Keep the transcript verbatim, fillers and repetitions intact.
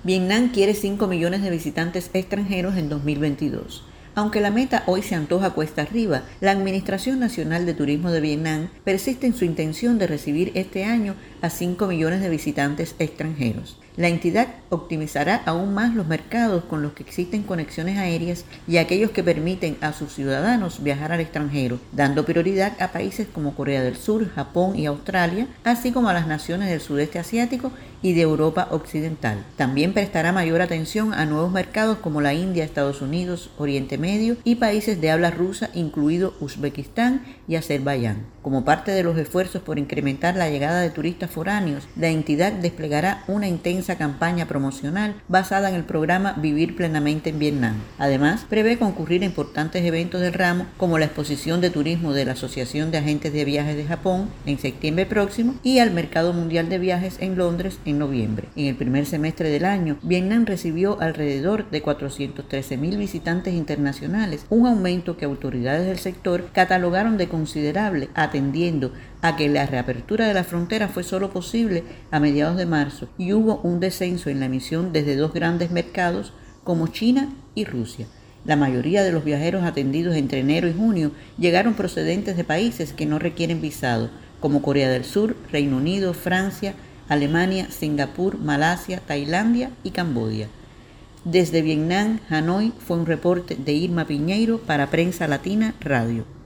Vietnam quiere cinco millones de visitantes extranjeros en dos mil veintidós. Aunque la meta hoy se antoja cuesta arriba, la Administración Nacional de Turismo de Vietnam persiste en su intención de recibir este año a cinco millones de visitantes extranjeros. La entidad optimizará aún más los mercados con los que existen conexiones aéreas y aquellos que permiten a sus ciudadanos viajar al extranjero, dando prioridad a países como Corea del Sur, Japón y Australia, así como a las naciones del sudeste asiático y de Europa Occidental. También prestará mayor atención a nuevos mercados como la India, Estados Unidos, Oriente Medio y países de habla rusa, incluido Uzbekistán y Azerbaiyán. Como parte de los esfuerzos por incrementar la llegada de turistas foráneos, la entidad desplegará una intensa campaña promocional basada en el programa Vivir Plenamente en Vietnam. Además, prevé concurrir a importantes eventos del ramo como la exposición de turismo de la Asociación de Agentes de Viajes de Japón en septiembre próximo y al Mercado Mundial de Viajes en Londres en noviembre. En el primer semestre del año, Vietnam recibió alrededor de cuatrocientos trece mil visitantes internacionales, un aumento que autoridades del sector catalogaron de considerable, atendiendo a que la reapertura de la frontera fue solo posible a mediados de marzo y hubo un descenso en la emisión desde dos grandes mercados como China y Rusia. La mayoría de los viajeros atendidos entre enero y junio llegaron procedentes de países que no requieren visado, como Corea del Sur, Reino Unido, Francia, Alemania, Singapur, Malasia, Tailandia y Camboya. Desde Vietnam, Hanoi, fue un reporte de Irma Piñeiro para Prensa Latina Radio.